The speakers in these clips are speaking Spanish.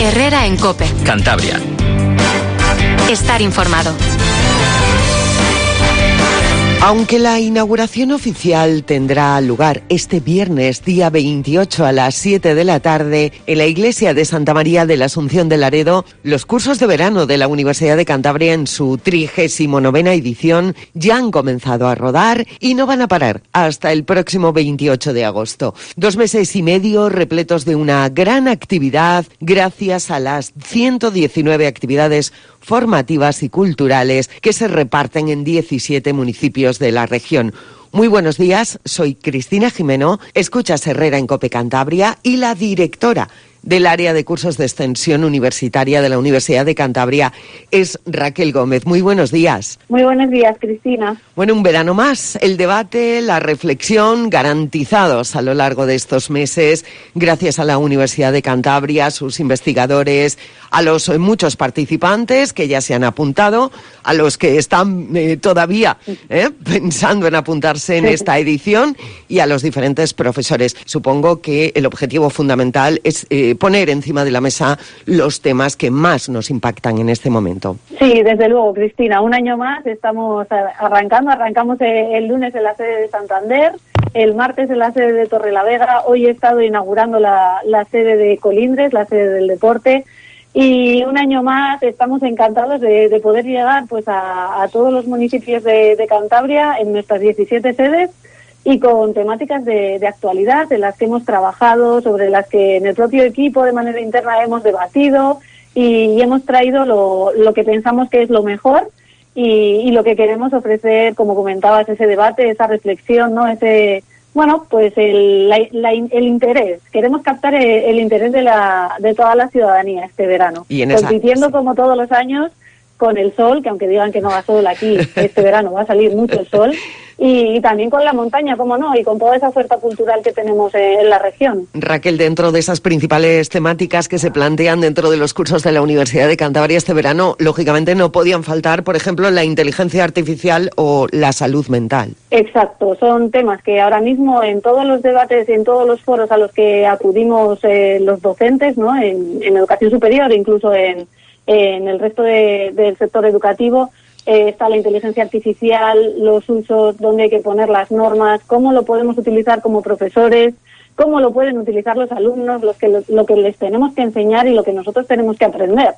Herrera en COPE. Cantabria. Estar informado. Aunque la inauguración oficial tendrá lugar este viernes, día 28 a las 7 de la tarde, en la iglesia de Santa María de la Asunción de Laredo, los cursos de verano de la Universidad de Cantabria en su 39ª edición ya han comenzado a rodar y no van a parar hasta el próximo 28 de agosto. 2 meses y medio repletos de una gran actividad gracias a las 119 actividades formativas y culturales que se reparten en 17 municipios de la región. Muy buenos días, soy Cristina Jimeno, escuchas Herrera en COPE Cantabria y la directora del área de cursos de extensión universitaria de la Universidad de Cantabria es Raquel Gómez. Muy buenos días. Muy buenos días, Cristina. Bueno, un verano más, el debate, la reflexión garantizados a lo largo de estos meses gracias a la Universidad de Cantabria, a sus investigadores, a los muchos participantes que ya se han apuntado, a los que están todavía pensando en apuntarse en esta edición y a los diferentes profesores. Supongo que el objetivo fundamental es poner encima de la mesa los temas que más nos impactan en este momento. Sí, desde luego, Cristina. Un año más estamos arrancamos el lunes en la sede de Santander, el martes en la sede de Torrelavega, hoy he estado inaugurando la sede de Colindres, la sede del deporte, y un año más estamos encantados de poder llegar pues a todos los municipios de Cantabria en nuestras 17 sedes, y con temáticas de actualidad en las que hemos trabajado, sobre las que en el propio equipo de manera interna hemos debatido y hemos traído lo que pensamos que es lo mejor y lo que queremos ofrecer, como comentabas, ese debate, esa reflexión, ¿no? Ese, bueno, pues el interés. Queremos captar el interés de toda la ciudadanía este verano, compitiendo como todos los años con el sol, que aunque digan que no va sol aquí, este verano va a salir mucho el sol, y también con la montaña, cómo no, y con toda esa oferta cultural que tenemos en la región. Raquel, dentro de esas principales temáticas que se plantean dentro de los cursos de la Universidad de Cantabria este verano, lógicamente no podían faltar, por ejemplo, la inteligencia artificial o la salud mental. Exacto, son temas que ahora mismo en todos los debates y en todos los foros a los que acudimos los docentes, ¿no? En educación superior, incluso en el resto del sector educativo, está la inteligencia artificial, los usos, dónde hay que poner las normas, cómo lo podemos utilizar como profesores, cómo lo pueden utilizar los alumnos, lo que les tenemos que enseñar y lo que nosotros tenemos que aprender.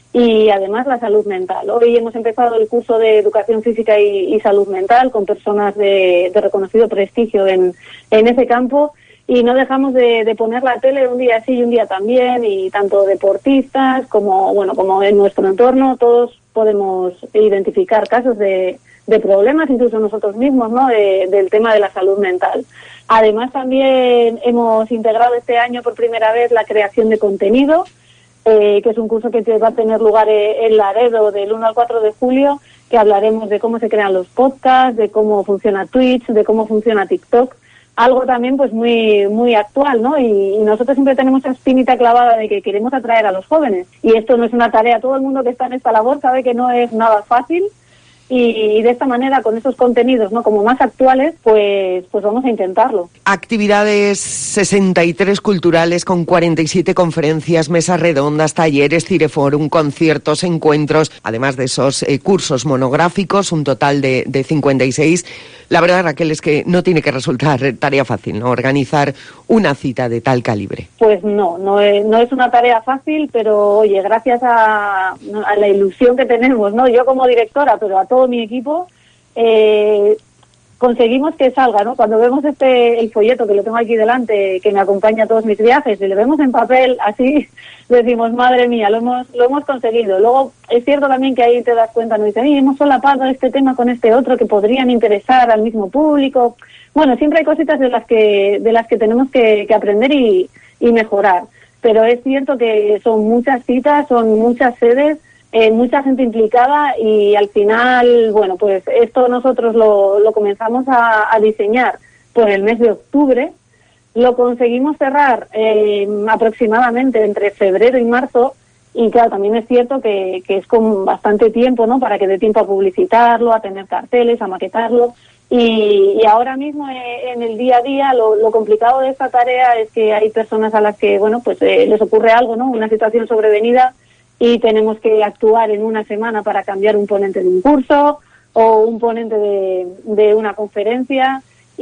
Y además la salud mental. Hoy hemos empezado el curso de educación física y salud mental con personas de reconocido prestigio en ese campo. Y no dejamos de poner la tele un día sí y un día también, y tanto deportistas como en nuestro entorno todos podemos identificar casos de problemas, incluso nosotros mismos, ¿no? Del tema de la salud mental. Además también hemos integrado este año por primera vez la creación de contenido, que es un curso que va a tener lugar en Laredo del 1 al 4 de julio, que hablaremos de cómo se crean los podcasts, de cómo funciona Twitch, de cómo funciona TikTok. Algo también pues muy muy actual, ¿no? Y nosotros siempre tenemos esa espinita clavada de que queremos atraer a los jóvenes. Y esto no es una tarea, todo el mundo que está en esta labor sabe que no es nada fácil. Y de esta manera, con esos contenidos, ¿no?, como más actuales, pues vamos a intentarlo. Actividades 63 culturales con 47 conferencias, mesas redondas, talleres, cireforum, conciertos, encuentros, además de esos cursos monográficos, un total de 56. La verdad, Raquel, es que no tiene que resultar tarea fácil, ¿no?, organizar una cita de tal calibre. Pues no es una tarea fácil, pero oye, gracias a la ilusión que tenemos, ¿no?, yo como directora, pero a todo mi equipo, conseguimos que salga, ¿no? Cuando vemos el folleto, que lo tengo aquí delante, que me acompaña a todos mis viajes, y lo vemos en papel así, decimos, madre mía, lo hemos conseguido. Luego es cierto también que ahí te das cuenta, ¿no? Dicen, hemos solapado este tema con este otro que podrían interesar al mismo público. Bueno, siempre hay cositas de las que tenemos que aprender y mejorar. Pero es cierto que son muchas citas, son muchas sedes, mucha gente implicada, y al final, bueno, pues esto nosotros lo comenzamos a diseñar por el mes de octubre, lo conseguimos cerrar aproximadamente entre febrero y marzo, y claro, también es cierto que es con bastante tiempo, ¿no?, para que dé tiempo a publicitarlo, a tener carteles, a maquetarlo, Y ahora mismo en el día a día lo complicado de esta tarea es que hay personas a las que, bueno, pues les ocurre algo, ¿no? Una situación sobrevenida y tenemos que actuar en una semana para cambiar un ponente de un curso o un ponente de una conferencia.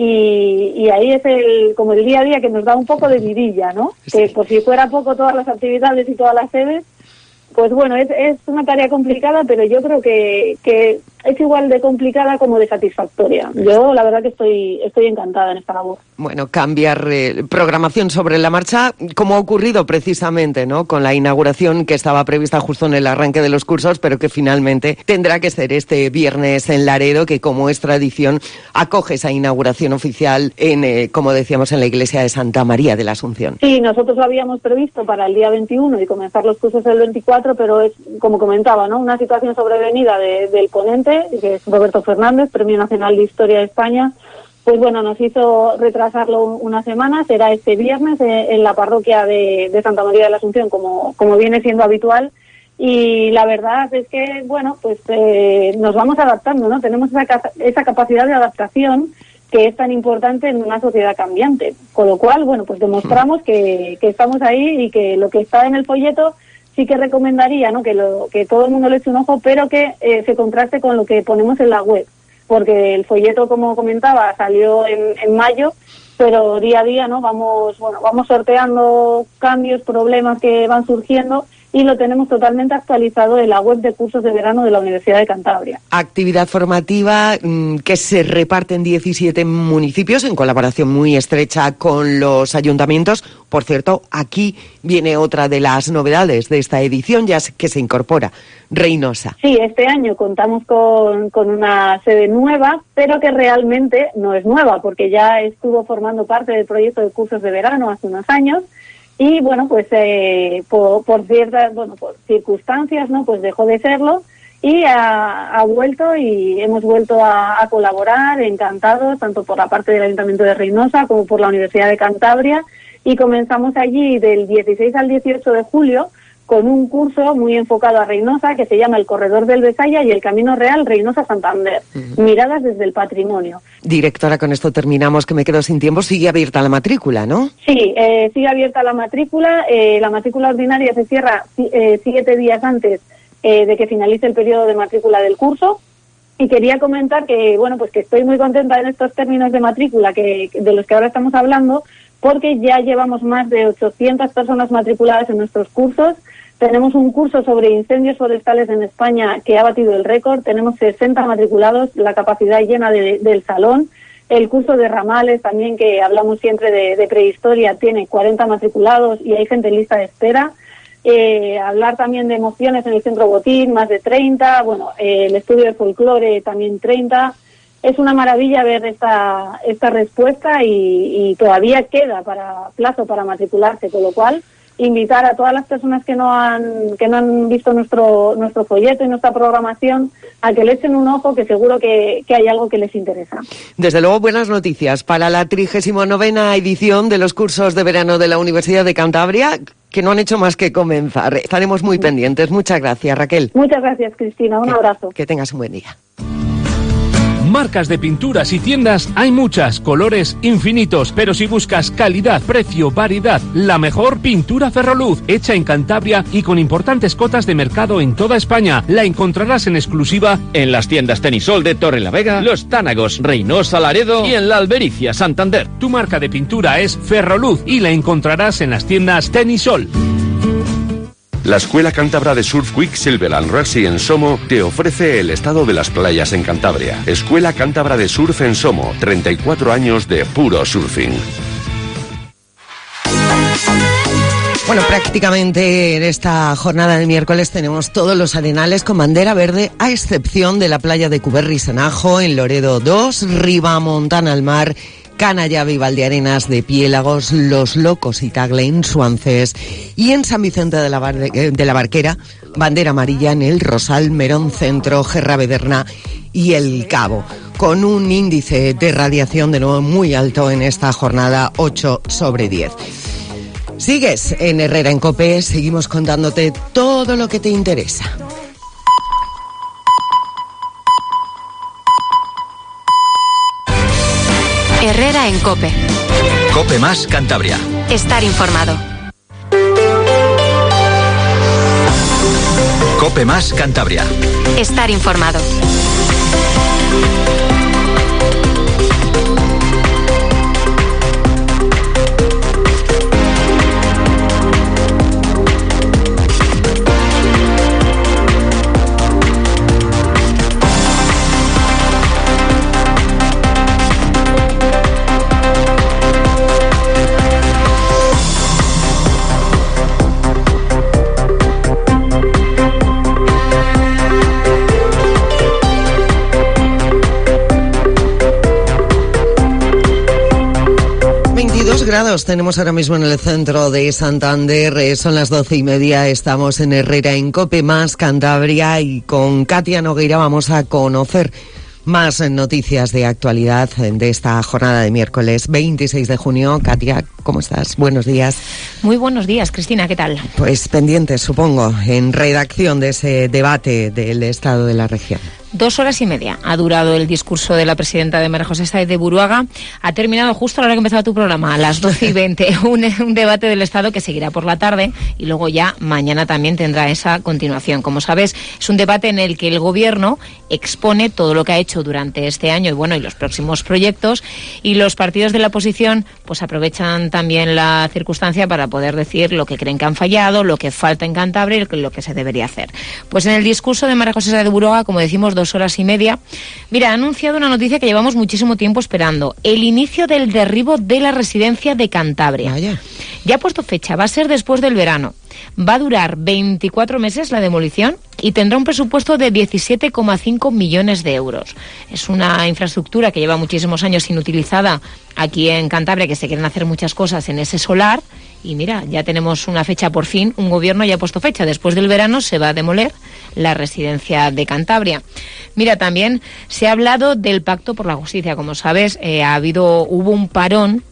Y ahí es como el día a día que nos da un poco de vidilla, ¿no? Sí. Que por si fuera poco todas las actividades y todas las sedes, pues bueno, es una tarea complicada, pero yo creo que es igual de complicada como de satisfactoria. Yo la verdad que estoy encantada en esta labor. Bueno, cambiar programación sobre la marcha, como ha ocurrido precisamente, ¿no? Con la inauguración que estaba prevista justo en el arranque de los cursos, pero que finalmente tendrá que ser este viernes en Laredo, que como es tradición acoge esa inauguración oficial como decíamos, en la iglesia de Santa María de la Asunción. Sí, nosotros lo habíamos previsto para el día 21 y comenzar los cursos el 24, pero es, como comentaba, ¿no? Una situación sobrevenida del ponente, que es Roberto Fernández, Premio Nacional de Historia de España. Pues bueno, nos hizo retrasarlo una semana, será este viernes en la parroquia de Santa María de la Asunción, como viene siendo habitual, y la verdad es que, bueno, pues nos vamos adaptando, ¿no? Tenemos esa capacidad de adaptación que es tan importante en una sociedad cambiante, con lo cual, bueno, pues demostramos que estamos ahí y que lo que está en el folleto sí que recomendaría, ¿no? Que todo el mundo le eche un ojo, pero que se contraste con lo que ponemos en la web, porque el folleto, como comentaba, salió en mayo, pero día a día, ¿no? Vamos sorteando cambios, problemas que van surgiendo, y lo tenemos totalmente actualizado en la web de cursos de verano de la Universidad de Cantabria. Actividad formativa que se reparte en 17 municipios en colaboración muy estrecha con los ayuntamientos. Por cierto, aquí viene otra de las novedades de esta edición, ya que se incorpora Reinosa. Sí, este año contamos con una sede nueva, pero que realmente no es nueva, porque ya estuvo formando parte del proyecto de cursos de verano hace unos años. Y bueno, pues por ciertas, por circunstancias, ¿no? Pues dejó de serlo y ha vuelto, y hemos vuelto a colaborar, encantados, tanto por la parte del Ayuntamiento de Reinosa como por la Universidad de Cantabria, y comenzamos allí del 16 al 18 de julio con un curso muy enfocado a Reinosa que se llama El Corredor del Besaya y el Camino Real Reinosa-Santander, miradas desde el patrimonio. Directora, con esto terminamos, que me quedo sin tiempo. Sigue abierta la matrícula, ¿no? Sí, sigue abierta la matrícula. La matrícula ordinaria se cierra 7 días antes de que finalice el periodo de matrícula del curso. Y quería comentar que, bueno, pues que estoy muy contenta en estos términos de matrícula de los que ahora estamos hablando, porque ya llevamos más de 800 personas matriculadas en nuestros cursos. Tenemos un curso sobre incendios forestales en España que ha batido el récord. Tenemos 60 matriculados, la capacidad llena del salón. El curso de ramales también, que hablamos siempre de prehistoria, tiene 40 matriculados y hay gente en lista de espera. Hablar también de emociones en el Centro Botín, más de 30. Bueno, el estudio de folclore también 30. Es una maravilla ver esta respuesta y todavía queda plazo para matricularse, con lo cual invitar a todas las personas que no han visto nuestro folleto y nuestra programación a que le echen un ojo, que seguro que hay algo que les interesa. Desde luego, buenas noticias para la 39ª edición de los cursos de verano de la Universidad de Cantabria, que no han hecho más que comenzar. Estaremos muy pendientes. Muchas gracias, Raquel. Muchas gracias, Cristina. Un abrazo. Que tengas un buen día. Marcas de pinturas y tiendas hay muchas, colores infinitos, pero si buscas calidad, precio, variedad, la mejor pintura Ferroluz, hecha en Cantabria y con importantes cotas de mercado en toda España. La encontrarás en exclusiva en las tiendas Tenisol de Torrelavega, Los Tánagos, Reinosa, Laredo y en la Albericia, Santander. Tu marca de pintura es Ferroluz y la encontrarás en las tiendas Tenisol. La Escuela Cántabra de Surf Quicksilver and Racing en Somo te ofrece el estado de las playas en Cantabria. Escuela Cántabra de Surf en Somo, 34 años de puro surfing. Bueno, prácticamente en esta jornada de miércoles tenemos todos los arenales con bandera verde, a excepción de la playa de Cuberri-Senajo en Loredo 2, Ribamontana al Mar, Canallave y Valdearenas de Piélagos, Los Locos y Tagle en Suances, y en San Vicente de la Barquera, bandera amarilla en el Rosal, Merón Centro, Gerravederna y El Cabo, con un índice de radiación de nuevo muy alto en esta jornada, 8/10. Sigues en Herrera en COPE, seguimos contándote todo lo que te interesa. Herrera en COPE. COPE más Cantabria. Estar informado. COPE más Cantabria. Estar informado. Grados tenemos ahora mismo en el centro de Santander, son las 12:30, estamos en Herrera en COPE más Cantabria y con Katia Nogueira vamos a conocer más noticias de actualidad de esta jornada de miércoles 26 de junio. Katia, ¿cómo estás? Buenos días. Muy buenos días, Cristina, ¿qué tal? Pues pendientes, supongo, en redacción de ese debate del estado de la región. 2 horas y media ha durado el discurso de la presidenta de María José Sáez de Buruaga. Ha terminado justo a la hora que empezaba tu programa, a las 12:20. un debate del Estado que seguirá por la tarde y luego ya mañana también tendrá esa continuación. Como sabes, es un debate en el que el Gobierno expone todo lo que ha hecho durante este año y los próximos proyectos, y los partidos de la oposición pues aprovechan también la circunstancia para poder decir lo que creen que han fallado, lo que falta en Cantabria y lo que se debería hacer. Pues en el discurso de María José Sáez de Buruaga, como decimos, 2 horas y media. Mira, ha anunciado una noticia que llevamos muchísimo tiempo esperando: el inicio del derribo de la residencia de Cantabria. Vaya. Ya ha puesto fecha, va a ser después del verano. Va a durar 24 meses la demolición y tendrá un presupuesto de 17,5 millones de euros. Es una infraestructura que lleva muchísimos años inutilizada aquí en Cantabria, que se quieren hacer muchas cosas en ese solar. Y mira, ya tenemos una fecha por fin, un gobierno ya ha puesto fecha. Después del verano se va a demoler la residencia de Cantabria. Mira, también se ha hablado del Pacto por la Justicia. Como sabes, hubo un parón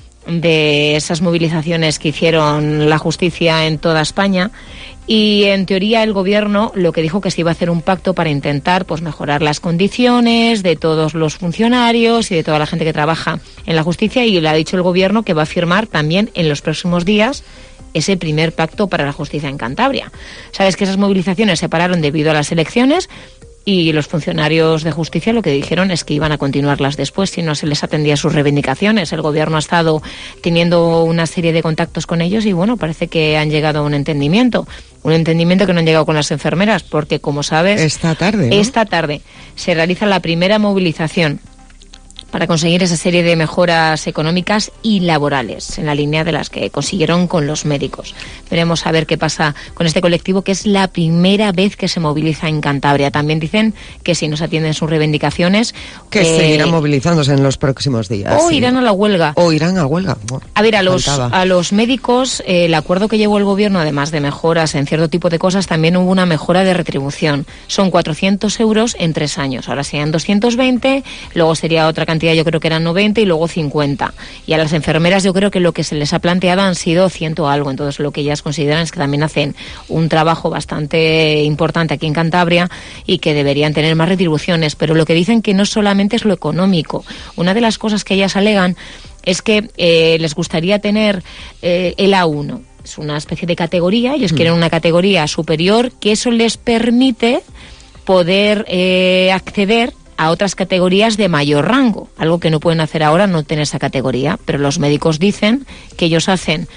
de esas movilizaciones que hicieron la justicia en toda España, y en teoría el Gobierno lo que dijo que se iba a hacer un pacto para intentar pues mejorar las condiciones de todos los funcionarios y de toda la gente que trabaja en la justicia, y le ha dicho el Gobierno que va a firmar también en los próximos días ese primer pacto para la justicia en Cantabria. Sabes que esas movilizaciones se pararon debido a las elecciones, y los funcionarios de justicia lo que dijeron es que iban a continuarlas después si no se les atendía sus reivindicaciones. El Gobierno ha estado teniendo una serie de contactos con ellos y parece que han llegado a un entendimiento. Un entendimiento que no han llegado con las enfermeras, porque como sabes, esta tarde se realiza la primera movilización para conseguir esa serie de mejoras económicas y laborales, en la línea de las que consiguieron con los médicos. Veremos a ver qué pasa con este colectivo, que es la primera vez que se moviliza en Cantabria. También dicen que si no se atienden sus reivindicaciones, que seguirán movilizándose en los próximos días. O irán a la huelga. Bueno, a ver, a los médicos, el acuerdo que llevó el Gobierno, además de mejoras en cierto tipo de cosas, también hubo una mejora de retribución. Son 400 euros en 3 años. Ahora serían 220, luego sería otra cantidad, yo creo que eran 90 y luego 50. Y a las enfermeras yo creo que lo que se les ha planteado han sido 100 algo. Entonces lo que ellas consideran es que también hacen un trabajo bastante importante aquí en Cantabria y que deberían tener más retribuciones. Pero lo que dicen que no solamente es lo económico. Una de las cosas que ellas alegan es que les gustaría tener el A1. Es una especie de categoría. Ellos quieren una categoría superior, que eso les permite poder acceder a otras categorías de mayor rango, algo que no pueden hacer ahora, no tener esa categoría. Pero los médicos dicen que ellos hacen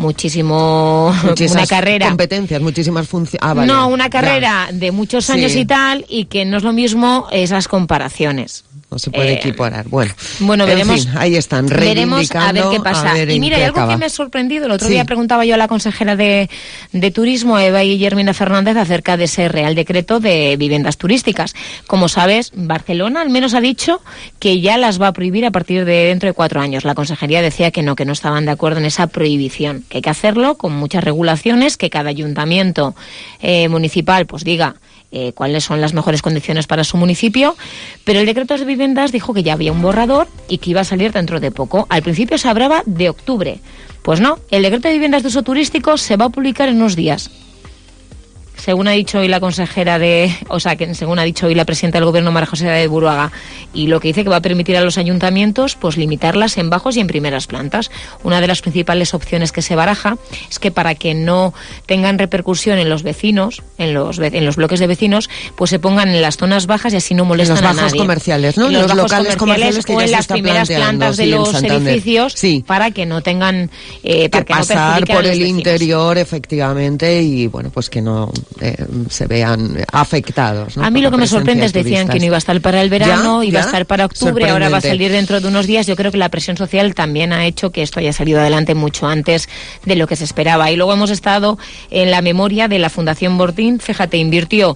una carrera, competencias, muchísimas funciones. Una carrera de muchos años y tal, y que no es lo mismo esas comparaciones. No se puede equiparar. Bueno, veremos. En fin, ahí están reivindicando. Veremos a ver qué pasa. Y mira, hay algo que me ha sorprendido. El otro día preguntaba yo a la consejera de Turismo, a Eva Guillermina Fernández, acerca de ese Real Decreto de viviendas turísticas. Como sabes, Barcelona al menos ha dicho que ya las va a prohibir a partir de dentro de 4 años. La consejería decía que no estaban de acuerdo en esa prohibición, que hay que hacerlo con muchas regulaciones, que cada ayuntamiento municipal pues diga cuáles son las mejores condiciones para su municipio, pero el decreto de viviendas dijo que ya había un borrador y que iba a salir dentro de poco. Al principio se hablaba de octubre. Pues no, el decreto de viviendas de uso turístico se va a publicar en unos días. según ha dicho hoy la consejera según ha dicho hoy la presidenta del Gobierno, María José de Buruaga, y lo que dice que va a permitir a los ayuntamientos pues limitarlas en bajos y en primeras plantas. Una de las principales opciones que se baraja es que para que no tengan repercusión en los vecinos, en los bloques de vecinos, pues se pongan en las zonas bajas y así no molestan a nadie. En los bajos comerciales, ¿no? En los locales comerciales que o en las primeras plantas de los edificios, para que no tengan que pasar por el interior, efectivamente, y bueno, pues que no se vean afectados, ¿no? A mí lo que me sorprende es decían que no iba a estar para el verano, iba a estar para octubre, ahora va a salir dentro de unos días. Yo creo que la presión social también ha hecho que esto haya salido adelante mucho antes de lo que se esperaba. Y luego hemos estado en la memoria de la Fundación Botín. Fíjate, invirtió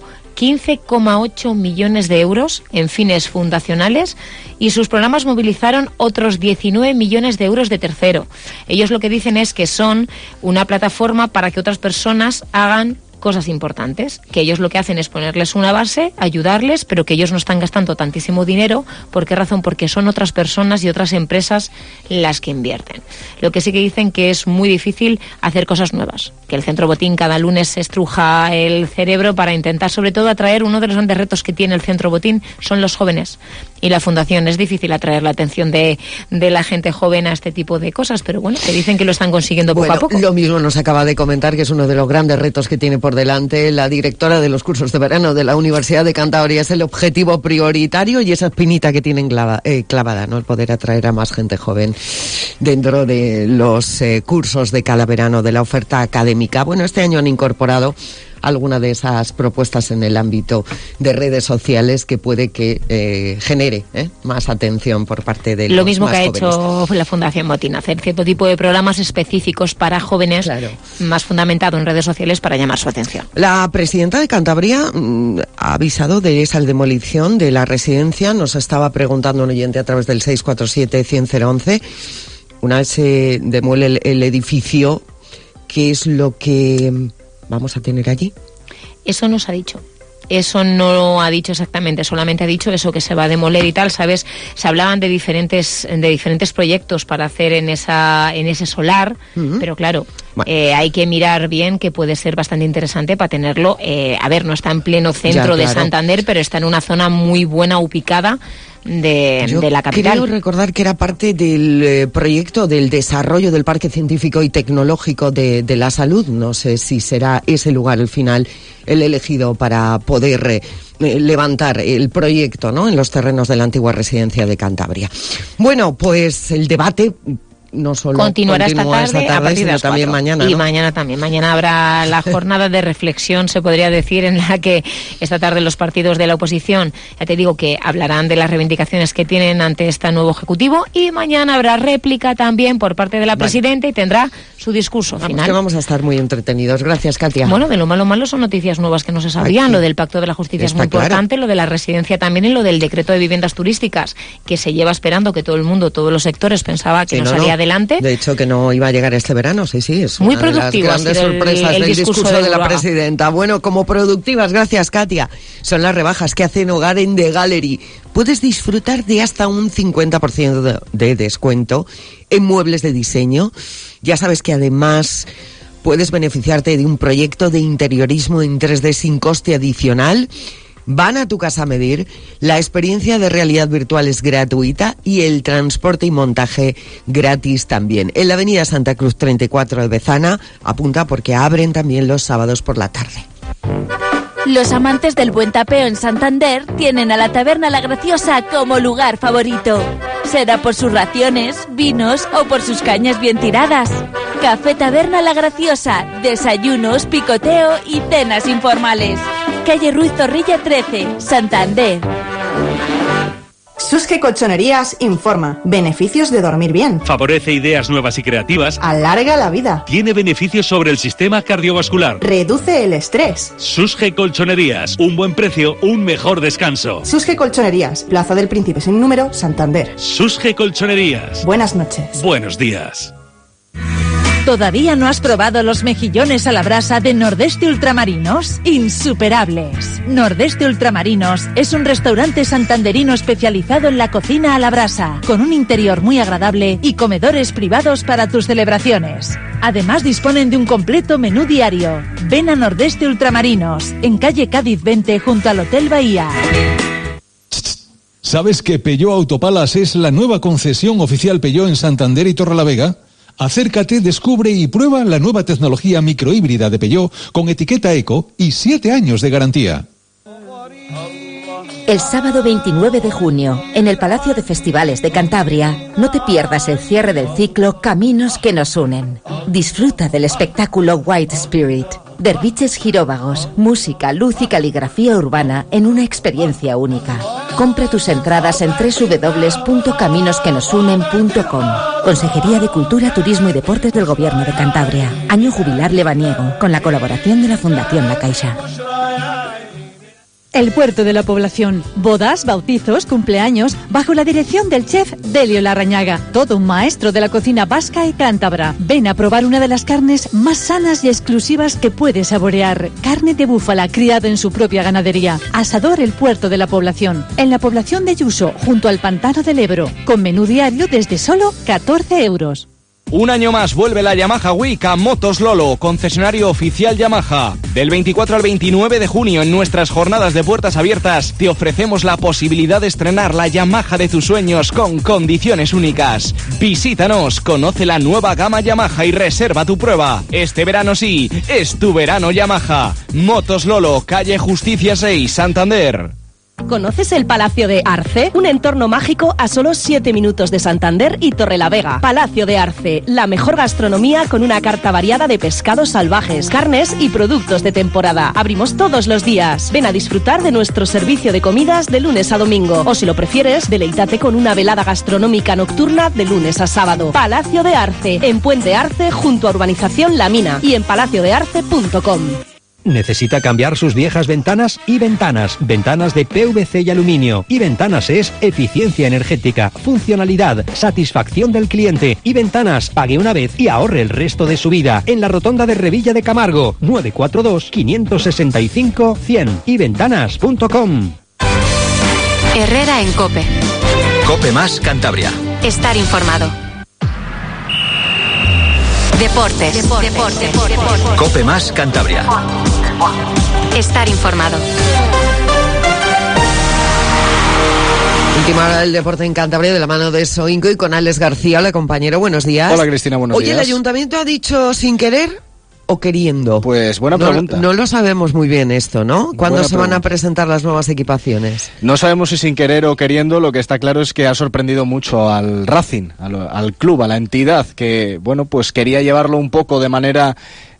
15,8 millones de euros en fines fundacionales y sus programas movilizaron otros 19 millones de euros de tercero. Ellos lo que dicen es que son una plataforma para que otras personas hagan cosas importantes, que ellos lo que hacen es ponerles una base, ayudarles, pero que ellos no están gastando tantísimo dinero. ¿Por qué razón? Porque son otras personas y otras empresas las que invierten. Lo que sí que dicen que es muy difícil hacer cosas nuevas, que el Centro Botín cada lunes se estruja el cerebro para intentar sobre todo atraer. Uno de los grandes retos que tiene el Centro Botín son los jóvenes y la Fundación. Es difícil atraer la atención de la gente joven a este tipo de cosas, pero bueno, que dicen que lo están consiguiendo poco a poco. Lo mismo nos acaba de comentar que es uno de los grandes retos que tiene por delante la directora de los cursos de verano de la Universidad de Cantabria. Es el objetivo prioritario y esa espinita que tienen clavada, ¿no? El poder atraer a más gente joven dentro de los cursos de cada verano de la oferta académica. Bueno, este año han incorporado alguna de esas propuestas en el ámbito de redes sociales que puede que genere más atención por parte de los lo mismo más que ha jóvenes. hecho la Fundación Botín, hacer cierto tipo de programas específicos para jóvenes, claro, más fundamentado en redes sociales para llamar su atención. La presidenta de Cantabria ha avisado de esa demolición de la residencia. Nos estaba preguntando un oyente a través del 647-100-11. Una vez se demuele el edificio, ¿qué es lo que vamos a tener allí? Eso nos ha dicho. Eso no ha dicho exactamente, solamente ha dicho eso, que se va a demoler y tal, ¿sabes? Se hablaban de diferentes proyectos para hacer en ese solar, pero claro, hay que mirar bien, que puede ser bastante interesante para tenerlo. A ver, no está en pleno centro de Santander, pero está en una zona muy buena ubicada de la capital. Creo recordar que era parte del proyecto del desarrollo del Parque Científico y Tecnológico de la Salud. No sé si será ese lugar al final el elegido para poder levantar el proyecto, ¿no?, en los terrenos de la antigua residencia de Cantabria. Bueno, pues el debate no solo continuará esta tarde a partir de sino las 4. También mañana, ¿no? Y mañana también. Mañana habrá la jornada de reflexión, se podría decir, en la que esta tarde los partidos de la oposición, ya te digo, que hablarán de las reivindicaciones que tienen ante este nuevo Ejecutivo, y mañana habrá réplica también por parte de la presidenta y tendrá su discurso final. Que vamos a estar muy entretenidos. Gracias, Katia. Bueno, de lo malo son noticias nuevas que no se sabían. Lo del Pacto de la Justicia es muy importante, lo de la residencia también, y lo del decreto de viviendas turísticas, que se lleva esperando, que todo el mundo, todos los sectores pensaba que no salía adelante. De hecho, que no iba a llegar este verano, sí, es muy una productivo, de las grandes sorpresas del discurso de la presidenta. Bueno, como productivas, gracias, Katia, son las rebajas que hacen Hogar en The Gallery. Puedes disfrutar de hasta un 50% de descuento en muebles de diseño. Ya sabes que además puedes beneficiarte de un proyecto de interiorismo en 3D sin coste adicional. Van a tu casa a medir, la experiencia de realidad virtual es gratuita y el transporte y montaje gratis también. En la avenida Santa Cruz 34 de Bezana, apunta porque abren también los sábados por la tarde. Los amantes del buen tapeo en Santander tienen a la Taberna La Graciosa como lugar favorito. Será por sus raciones, vinos o por sus cañas bien tiradas. Café Taberna La Graciosa, desayunos, picoteo y cenas informales. Calle Ruiz Zorrilla 13, Santander. Susge Colchonerías informa. Beneficios de dormir bien. Favorece ideas nuevas y creativas. Alarga la vida. Tiene beneficios sobre el sistema cardiovascular. Reduce el estrés. Susge Colchonerías. Un buen precio, un mejor descanso. Susge Colchonerías. Plaza del Príncipe sin número, Santander. Susge Colchonerías. Buenas noches. Buenos días. ¿Todavía no has probado los mejillones a la brasa de Nordeste Ultramarinos? ¡Insuperables! Nordeste Ultramarinos es un restaurante santanderino especializado en la cocina a la brasa, con un interior muy agradable y comedores privados para tus celebraciones. Además disponen de un completo menú diario. Ven a Nordeste Ultramarinos, en calle Cádiz 20 junto al Hotel Bahía. ¿Sabes que Peugeot Autopalas es la nueva concesión oficial Peugeot en Santander y Torrelavega? Acércate, descubre y prueba la nueva tecnología microhíbrida de Peugeot con etiqueta Eco y 7 años de garantía. El sábado 29 de junio, en el Palacio de Festivales de Cantabria, no te pierdas el cierre del ciclo Caminos que nos unen. Disfruta del espectáculo White Spirit. Derviches giróvagos, música, luz y caligrafía urbana en una experiencia única. Compra tus entradas en www.caminosquenosunen.com. Consejería de Cultura, Turismo y Deportes del Gobierno de Cantabria. Año jubilar lebaniego, con la colaboración de la Fundación La Caixa. El Puerto de la Población. Bodas, bautizos, cumpleaños, bajo la dirección del chef Delio Larrañaga. Todo un maestro de la cocina vasca y cántabra. Ven a probar una de las carnes más sanas y exclusivas que puedes saborear. Carne de búfala criada en su propia ganadería. Asador El Puerto de la Población. En la población de Yuso, junto al Pantano del Ebro. Con menú diario desde solo 14 euros. Un año más vuelve la Yamaha Week a Motos Lolo, concesionario oficial Yamaha. Del 24 al 29 de junio, en nuestras jornadas de puertas abiertas, te ofrecemos la posibilidad de estrenar la Yamaha de tus sueños con condiciones únicas. Visítanos, conoce la nueva gama Yamaha y reserva tu prueba. Este verano sí, es tu verano Yamaha. Motos Lolo, calle Justicia 6, Santander. ¿Conoces el Palacio de Arce? Un entorno mágico a solo 7 minutos de Santander y Torrelavega. Palacio de Arce, la mejor gastronomía con una carta variada de pescados salvajes, carnes y productos de temporada. Abrimos todos los días. Ven a disfrutar de nuestro servicio de comidas de lunes a domingo. O si lo prefieres, deleítate con una velada gastronómica nocturna de lunes a sábado. Palacio de Arce, en Puente Arce junto a Urbanización La Mina y en palaciodearce.com. ¿Necesita cambiar sus viejas ventanas? Y Ventanas de PVC y aluminio. Y Ventanas es eficiencia energética, funcionalidad, satisfacción del cliente. Y Ventanas, pague una vez y ahorre el resto de su vida. En la rotonda de Revilla de Camargo, 942-565-100. Y Ventanas.com. Herrera en COPE. COPE más Cantabria. Estar informado. Deportes. COPE más Cantabria. Estar informado. Última hora del deporte en Cantabria de la mano de Soinco y con Alex García. Hola, compañero, buenos días. Hola, Cristina, buenos días. Oye, ¿el ayuntamiento ha dicho sin querer o queriendo? Pues buena pregunta. No lo sabemos muy bien esto, ¿no? ¿Cuándo se van a presentar las nuevas equipaciones? No sabemos si sin querer o queriendo. Lo que está claro es que ha sorprendido mucho al Racing, al club, a la entidad, que, bueno, pues quería llevarlo un poco de manera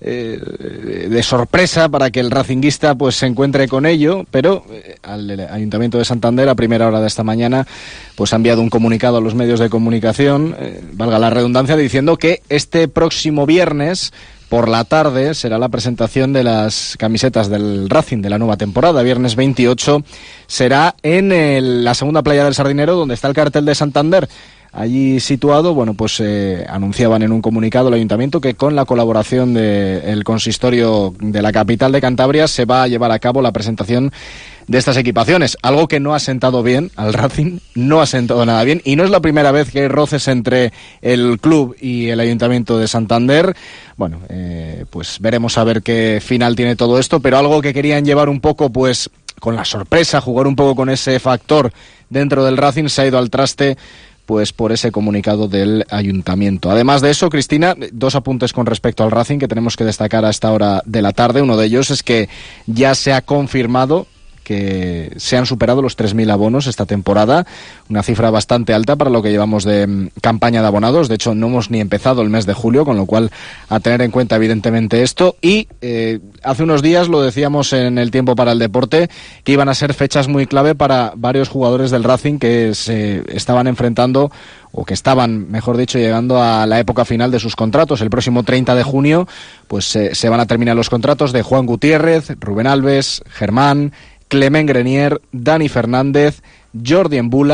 de sorpresa para que el racinguista pues se encuentre con ello, pero al Ayuntamiento de Santander a primera hora de esta mañana pues ha enviado un comunicado a los medios de comunicación, valga la redundancia, diciendo que este próximo viernes por la tarde será la presentación de las camisetas del Racing de la nueva temporada. Viernes 28 será en la segunda playa del Sardinero, donde está el cartel de Santander. Allí situado, bueno, pues anunciaban en un comunicado el Ayuntamiento que con la colaboración del consistorio de la capital de Cantabria se va a llevar a cabo la presentación de estas equipaciones, algo que no ha sentado bien al Racing, no ha sentado nada bien, y no es la primera vez que hay roces entre el club y el Ayuntamiento de Santander. Bueno, pues veremos a ver qué final tiene todo esto, pero algo que querían llevar un poco, pues, con la sorpresa, jugar un poco con ese factor dentro del Racing, se ha ido al traste pues por ese comunicado del Ayuntamiento. Además de eso, Cristina, dos apuntes con respecto al Racing que tenemos que destacar a esta hora de la tarde. Uno de ellos es que ya se ha confirmado que se han superado los 3.000 abonos esta temporada, una cifra bastante alta para lo que llevamos de campaña de abonados. De hecho, no hemos ni empezado el mes de julio, con lo cual a tener en cuenta evidentemente esto. Y hace unos días lo decíamos en el Tiempo para el Deporte, que iban a ser fechas muy clave para varios jugadores del Racing que se estaban enfrentando, o que estaban, mejor dicho, llegando a la época final de sus contratos. El próximo 30 de junio pues se van a terminar los contratos de Juan Gutiérrez, Rubén Alves, Germán, Clement Grenier, Dani Fernández, Jordi Embula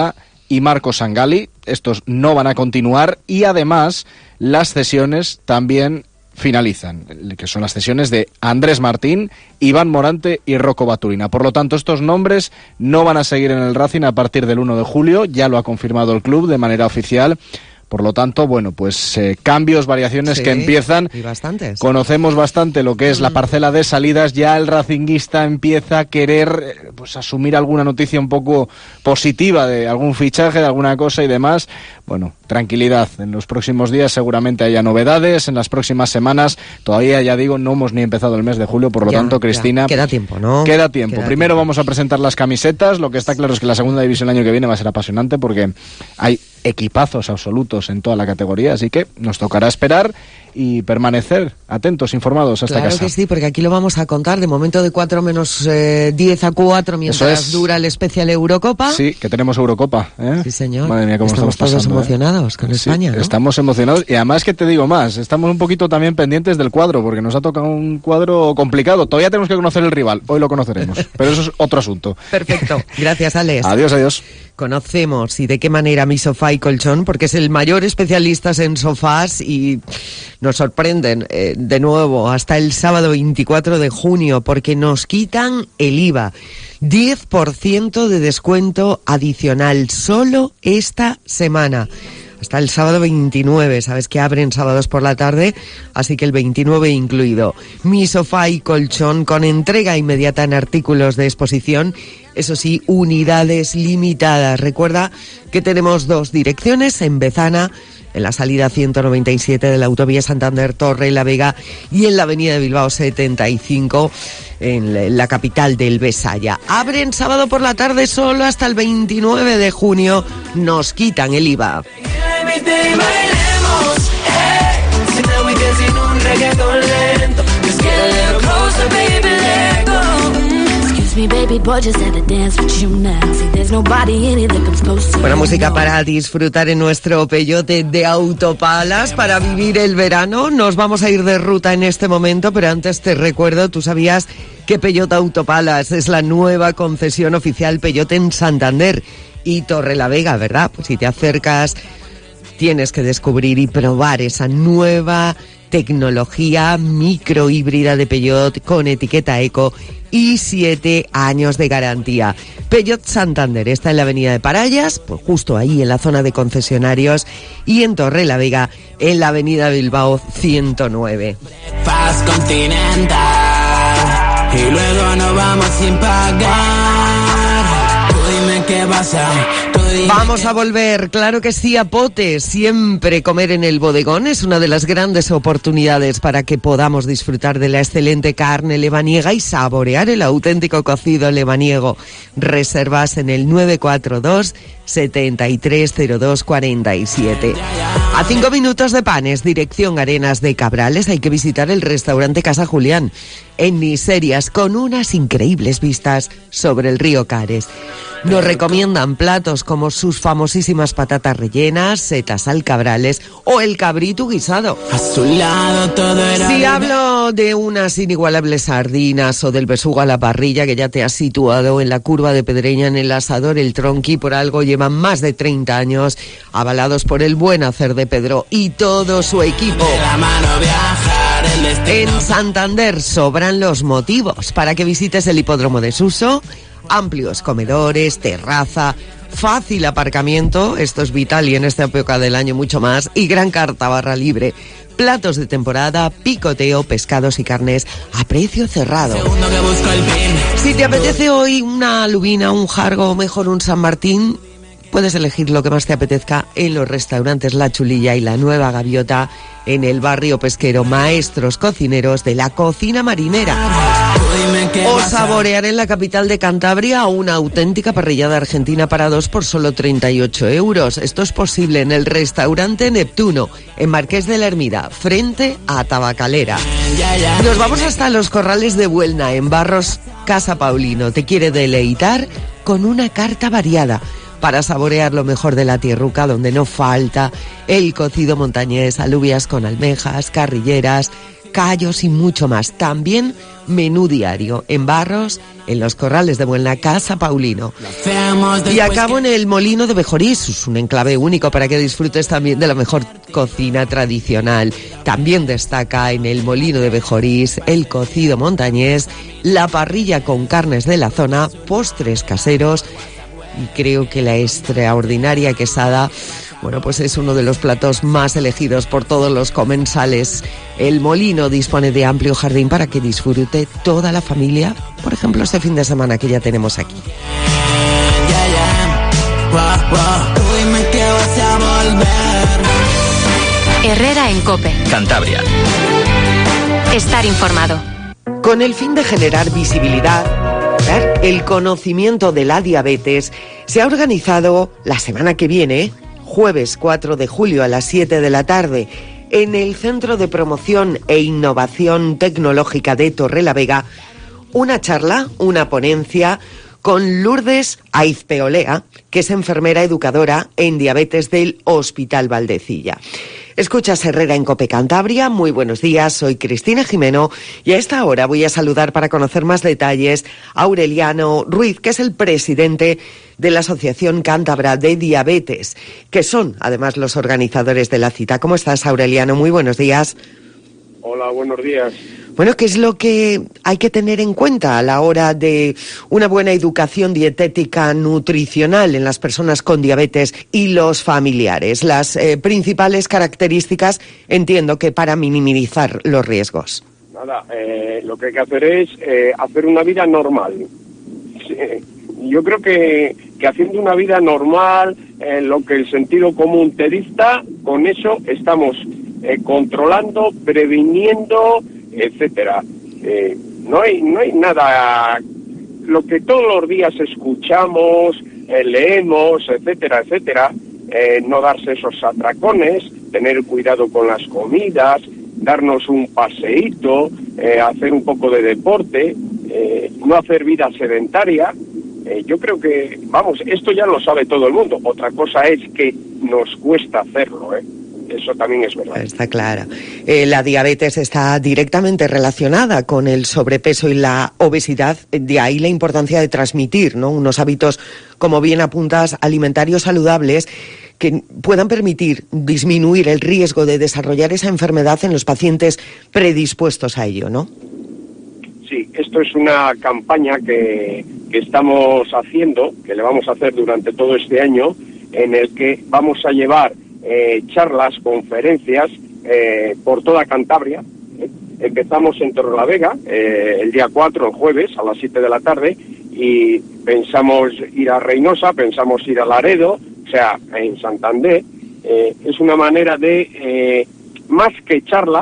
y Marco Sangali. Estos no van a continuar y además las cesiones también finalizan, que son las cesiones de Andrés Martín, Iván Morante y Rocco Baturina. Por lo tanto, estos nombres no van a seguir en el Racing a partir del 1 de julio, ya lo ha confirmado el club de manera oficial. Por lo tanto, bueno, pues cambios, variaciones que empiezan. Y bastantes. Conocemos bastante lo que es la parcela de salidas. Ya el racinguista empieza a querer pues asumir alguna noticia un poco positiva de algún fichaje, de alguna cosa y demás. Bueno, tranquilidad. En los próximos días seguramente haya novedades. En las próximas semanas, todavía, ya digo, no hemos ni empezado el mes de julio. Por lo tanto, Cristina... Queda tiempo, ¿no? Queda tiempo. Primero vamos a presentar las camisetas. Lo que está claro es que la segunda división el año que viene va a ser apasionante porque hay equipazos absolutos en toda la categoría, así que nos tocará esperar y permanecer atentos, informados hasta casa. Claro que sí, porque aquí lo vamos a contar de momento de 4 menos 10 a 4 mientras dura el especial Eurocopa. Sí, que tenemos Eurocopa, ¿eh? Sí, señor. Madre mía, cómo estamos todos pasando, emocionados con España, ¿no? Estamos emocionados y además que te digo más, estamos un poquito también pendientes del cuadro, porque nos ha tocado un cuadro complicado. Todavía tenemos que conocer el rival, hoy lo conoceremos, pero eso es otro asunto. Perfecto, gracias, Alex. Adiós. Conocemos y de qué manera Mi Sofá y Colchón, porque es el mayor especialista en sofás y nos sorprenden de nuevo hasta el sábado 24 de junio porque nos quitan el IVA. 10% de descuento adicional solo esta semana. Hasta el sábado 29, sabes que abren sábados por la tarde, así que el 29 incluido. Mi Sofá y Colchón con entrega inmediata en artículos de exposición, eso sí, unidades limitadas. Recuerda que tenemos 2 direcciones, en Bezana, en la salida 197 de la autovía Santander Torre la Vega y en la avenida de Bilbao 75 en la capital del Besaya. Abren sábado por la tarde solo hasta el 29 de junio. Nos quitan el IVA. Buena música para disfrutar en nuestro peyote de Autopalas, para vivir el verano. Nos vamos a ir de ruta en este momento, pero antes te recuerdo, tú sabías que Peyote Autopalas es la nueva concesión oficial peyote en Santander y Torrelavega, ¿verdad? Pues si te acercas tienes que descubrir y probar esa nueva tecnología microhíbrida de Peugeot con etiqueta eco y 7 años de garantía. Peugeot Santander está en la avenida de Parallas, pues justo ahí en la zona de concesionarios, y en Torrelavega en la avenida Bilbao 109. Fast Continental y luego nos vamos sin pagar. Tú dime qué pasa. Vamos a volver, claro que sí, a Potes. Siempre comer en el bodegón es una de las grandes oportunidades para que podamos disfrutar de la excelente carne lebaniega y saborear el auténtico cocido lebaniego. Reservas en el 942 730247. A 5 minutos de Panes, dirección Arenas de Cabrales, hay que visitar el restaurante Casa Julián en Niserias con unas increíbles vistas sobre el río Cares. Nos recomiendan platos como sus famosísimas patatas rellenas, setas al cabrales o el cabrito guisado. A su lado todo era... Si hablo de unas inigualables sardinas o del besugo a la parrilla que ya te has situado en la curva de Pedreña en el asador El Tronqui, por algo llevan más de 30 años avalados por el buen hacer de Pedro y todo su equipo. En Santander sobran los motivos para que visites el hipódromo de Suso. Amplios comedores, terraza, fácil aparcamiento, esto es vital y en esta época del año mucho más, y gran carta barra libre. Platos de temporada, picoteo, pescados y carnes a precio cerrado. Si te apetece hoy una lubina, un jargo o mejor un San Martín, puedes elegir lo que más te apetezca en los restaurantes La Chulilla y La Nueva Gaviota en el barrio pesquero. Maestros cocineros de la cocina marinera. O saborear en la capital de Cantabria una auténtica parrillada argentina para 2 por solo 38 euros. Esto es posible en el restaurante Neptuno, en Marqués de la Hermida, frente a Tabacalera. Nos vamos hasta los Corrales de Buelna, en Barros Casa Paulino. Te quiere deleitar con una carta variada para saborear lo mejor de la tierruca, donde no falta el cocido montañés, alubias con almejas, carrilleras, callos y mucho más. También menú diario en Barros, en los Corrales de Buenacasa, Paulino. Y acabo en el Molino de Bejorís, es un enclave único para que disfrutes también de la mejor cocina tradicional. También destaca en el Molino de Bejorís el cocido montañés, la parrilla con carnes de la zona, postres caseros y creo que la extraordinaria quesada, bueno, pues es uno de los platos más elegidos por todos los comensales. El Molino dispone de amplio jardín para que disfrute toda la familia, por ejemplo, este fin de semana que ya tenemos aquí. Herrera en COPE. Cantabria. Estar informado. Con el fin de generar visibilidad, el conocimiento de la diabetes, se ha organizado la semana que viene, jueves 4 de julio a las 7 de la tarde, en el Centro de Promoción e Innovación Tecnológica de Torrelavega, una charla, una ponencia con Lourdes Aizpeolea, que es enfermera educadora en diabetes del Hospital Valdecilla. Escuchas Herrera en COPE Cantabria. Muy buenos días, soy Cristina Jimeno y a esta hora voy a saludar para conocer más detalles a Aureliano Ruiz, que es el presidente de la Asociación Cántabra de Diabetes, que son además los organizadores de la cita. ¿Cómo estás, Aureliano? Muy buenos días. Hola, buenos días. Bueno, ¿qué es lo que hay que tener en cuenta a la hora de una buena educación dietética nutricional en las personas con diabetes y los familiares? Las principales características, entiendo que para minimizar los riesgos. Nada, lo que hay que hacer es hacer una vida normal. Yo creo que haciendo una vida normal, lo que el sentido común te dicta, con eso estamos controlando, previniendo, etcétera. No hay nada, lo que todos los días escuchamos, leemos, etcétera, etcétera, no darse esos atracones, tener cuidado con las comidas, darnos un paseíto, hacer un poco de deporte, no hacer vida sedentaria. Yo creo que, vamos, esto ya lo sabe todo el mundo. Otra cosa es que nos cuesta hacerlo, Eso también es verdad. Está claro. La diabetes está directamente relacionada con el sobrepeso y la obesidad. De ahí la importancia de transmitir, ¿no?, unos hábitos, como bien apuntas, alimentarios saludables que puedan permitir disminuir el riesgo de desarrollar esa enfermedad en los pacientes predispuestos a ello, ¿no? Sí, esto es una campaña que estamos haciendo, que le vamos a hacer durante todo este año, en el que vamos a llevar charlas, conferencias por toda Cantabria. Empezamos en Torrelavega el día 4, el jueves, a las 7 de la tarde, y pensamos ir a Reynosa, pensamos ir a Laredo, o sea, en Santander. Es una manera de, más que charla,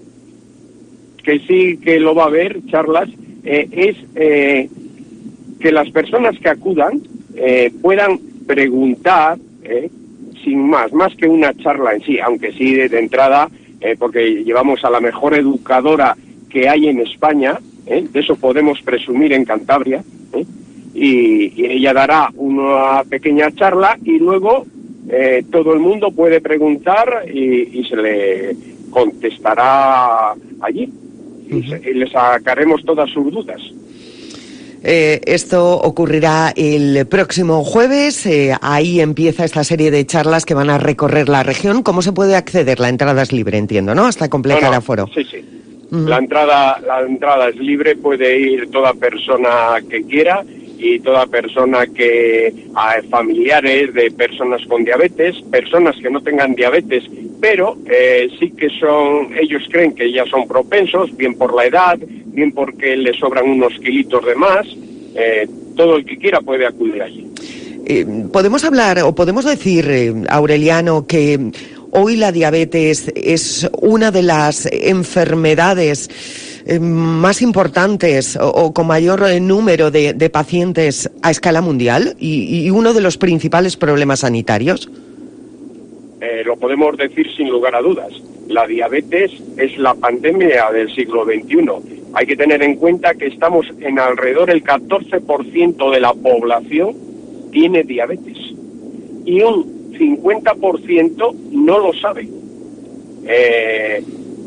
que sí que lo va a haber, charlas, es que las personas que acudan puedan preguntar, sin más que una charla en sí, aunque sí de entrada, porque llevamos a la mejor educadora que hay en España, de eso podemos presumir en Cantabria, y ella dará una pequeña charla y luego todo el mundo puede preguntar y se le contestará allí, y le sacaremos todas sus dudas. Esto ocurrirá el próximo jueves. Ahí empieza esta serie de charlas que van a recorrer la región. ¿Cómo se puede acceder? La entrada es libre, entiendo, ¿no? Hasta completar aforo. Sí. La entrada es libre, puede ir toda persona que quiera y toda persona que familiares de personas con diabetes, personas que no tengan diabetes, pero sí que ellos creen que ya son propensos, bien por la edad, bien porque les sobran unos kilitos de más. Todo el que quiera puede acudir allí. Podemos hablar o podemos decir, Aureliano, que hoy la diabetes es una de las enfermedades más importantes o con mayor número de pacientes a escala mundial y uno de los principales problemas sanitarios. Lo podemos decir sin lugar a dudas. La diabetes es la pandemia del siglo XXI. Hay que tener en cuenta que estamos en alrededor del 14% de la población tiene diabetes y un 50% no lo sabe.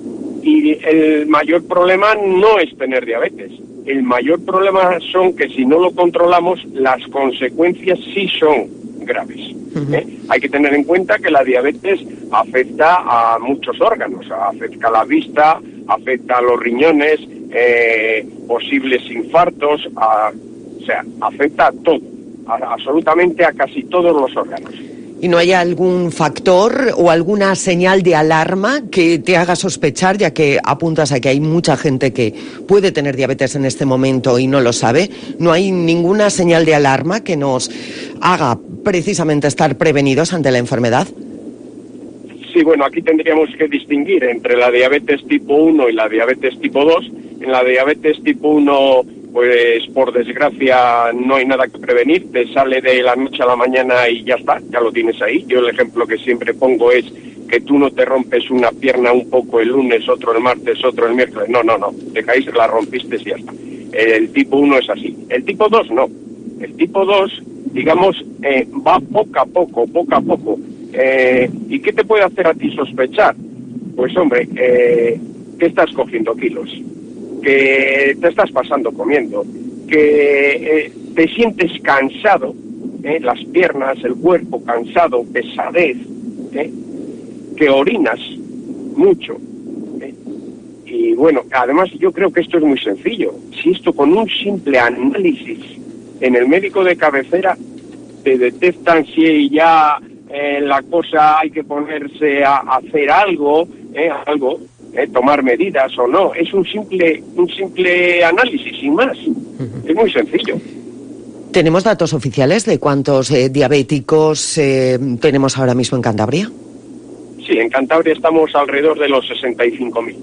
Y el mayor problema no es tener diabetes. El mayor problema son que si no lo controlamos, las consecuencias sí son graves. Hay que tener en cuenta que la diabetes afecta a muchos órganos, afecta a la vista, afecta a los riñones, posibles infartos, o sea, afecta a todo, absolutamente a casi todos los órganos. ¿Y no hay algún factor o alguna señal de alarma que te haga sospechar, ya que apuntas a que hay mucha gente que puede tener diabetes en este momento y no lo sabe? ¿No hay ninguna señal de alarma que nos haga precisamente estar prevenidos ante la enfermedad? Sí, bueno, aquí tendríamos que distinguir entre la diabetes tipo 1 y la diabetes tipo 2. En la diabetes tipo 1, pues por desgracia no hay nada que prevenir, te sale de la noche a la mañana y ya está, ya lo tienes ahí. Yo el ejemplo que siempre pongo es que tú no te rompes una pierna un poco el lunes, otro el martes, otro el miércoles. No, te caíste, la rompiste y ya está. El tipo 1 es así. El tipo 2 no. El tipo 2, digamos, va poco a poco. ¿Y qué te puede hacer a ti sospechar? Pues hombre, que estás cogiendo kilos, que te estás pasando comiendo, que te sientes cansado, las piernas, el cuerpo cansado, pesadez, que orinas mucho. Y bueno, además yo creo que esto es muy sencillo. Si esto con un simple análisis en el médico de cabecera te detectan si ya la cosa hay que ponerse a hacer algo, tomar medidas o no. Es un simple análisis, sin más. Es muy sencillo. ¿Tenemos datos oficiales de cuántos diabéticos tenemos ahora mismo en Cantabria? Sí, en Cantabria estamos alrededor de los 65.000.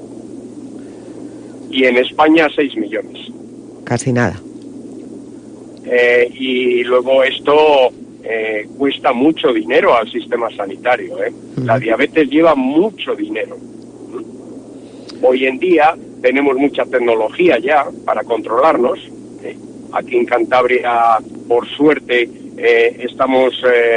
Y en España 6 millones. Casi nada. Y luego esto cuesta mucho dinero al sistema sanitario. La diabetes lleva mucho dinero. Hoy en día tenemos mucha tecnología ya para controlarnos. Aquí en Cantabria, por suerte, estamos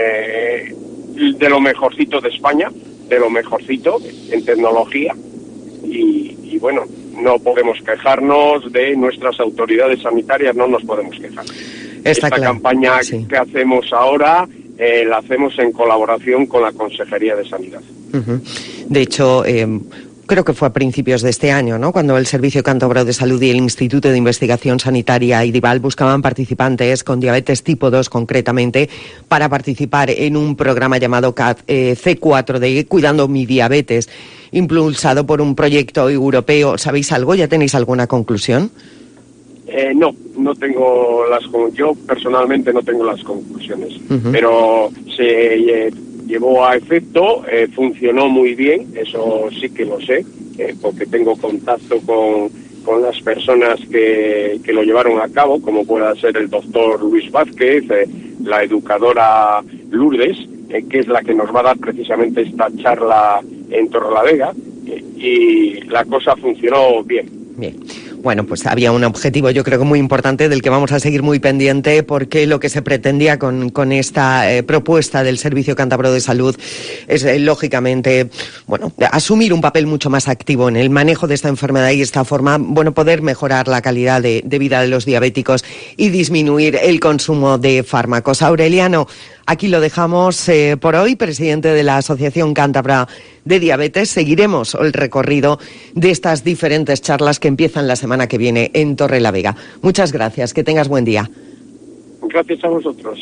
de lo mejorcito de España, de lo mejorcito en tecnología. Y bueno, no podemos quejarnos de nuestras autoridades sanitarias, no nos podemos quejar. Esta campaña que hacemos ahora la hacemos en colaboración con la Consejería de Sanidad. De hecho, creo que fue a principios de este año, ¿no?, cuando el Servicio Cántabro de Salud y el Instituto de Investigación Sanitaria IDIVAL buscaban participantes con diabetes tipo 2 concretamente para participar en un programa llamado C4 de Cuidando mi Diabetes, impulsado por un proyecto europeo. ¿Sabéis algo? ¿Ya tenéis alguna conclusión? No tengo yo personalmente no tengo las conclusiones, pero se llevó a efecto, funcionó muy bien, eso sí que lo sé, porque tengo contacto con las personas que lo llevaron a cabo, como pueda ser el doctor Luis Vázquez, la educadora Lourdes, que es la que nos va a dar precisamente esta charla en Torrelavega, y la cosa funcionó bien. Bien. Bueno, pues había un objetivo, yo creo que muy importante, del que vamos a seguir muy pendiente, porque lo que se pretendía con esta propuesta del Servicio Cántabro de Salud es, lógicamente, bueno, asumir un papel mucho más activo en el manejo de esta enfermedad y esta forma, bueno, poder mejorar la calidad de vida de los diabéticos y disminuir el consumo de fármacos. Aureliano, aquí lo dejamos por hoy, presidente de la Asociación Cántabra de Diabetes. Seguiremos el recorrido de estas diferentes charlas que empiezan la semana que viene en Torrelavega. Muchas gracias, que tengas buen día. Gracias a vosotros.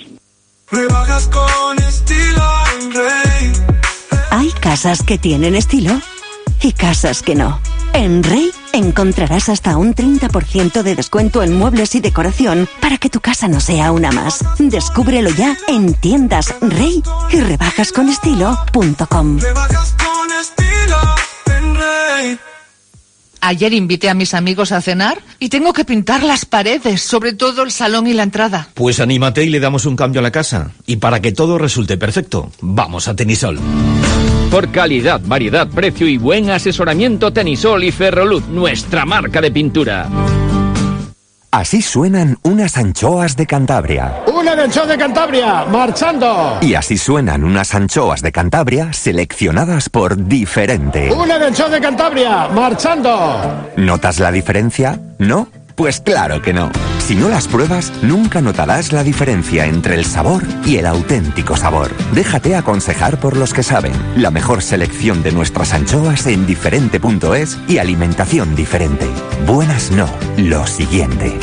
Hay casas que tienen estilo y casas que no. En Rey encontrarás hasta un 30% de descuento en muebles y decoración para que tu casa no sea una más. Descúbrelo ya en tiendas Rey y rebajasconestilo.com. Ayer invité a mis amigos a cenar y tengo que pintar las paredes, sobre todo el salón y la entrada. Pues anímate y le damos un cambio a la casa. Y para que todo resulte perfecto, vamos a Tenisol. Por calidad, variedad, precio y buen asesoramiento, Tenisol y Ferroluz, nuestra marca de pintura. Así suenan unas anchoas de Cantabria. ¡Una anchoa de Cantabria! ¡Marchando! Y así suenan unas anchoas de Cantabria seleccionadas por Diferente. ¡Una anchoa de Cantabria! ¡Marchando! ¿Notas la diferencia? ¿No? Pues claro que no. Si no las pruebas, nunca notarás la diferencia entre el sabor y el auténtico sabor. Déjate aconsejar por los que saben. La mejor selección de nuestras anchoas en diferente.es y alimentación diferente. Buenas no, lo siguiente.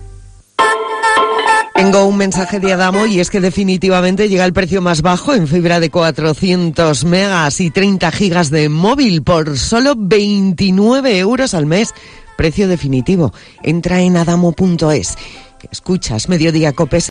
Tengo un mensaje de Adamo y es que definitivamente llega el precio más bajo en fibra de 400 megas y 30 gigas de móvil por solo 29 euros al mes. Precio definitivo. Entra en adamo.es. Escuchas Mediodía Cope.